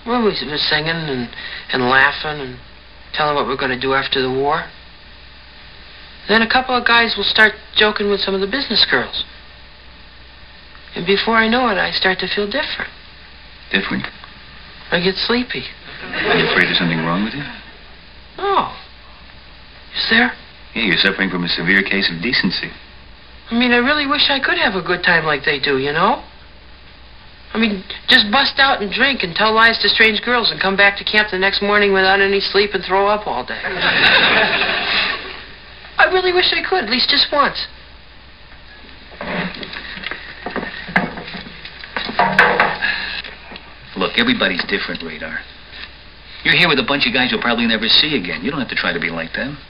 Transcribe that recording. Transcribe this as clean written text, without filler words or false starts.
Well, we were singing and laughing and telling what we're going to do after the war. Then a couple of guys will start joking with some of the business girls. And before I know it, I start to feel different. Different? I get sleepy. Are you afraid there's something wrong with you? Oh. Is there? Yeah, you're suffering from a severe case of decency. I mean, I really wish I could have a good time like they do, you know? I mean, just bust out and drink and tell lies to strange girls and come back to camp the next morning without any sleep and throw up all day. I really wish I could, at least just once. Look, everybody's different, Radar. You're here with a bunch of guys you'll probably never see again. You don't have to try to be like them.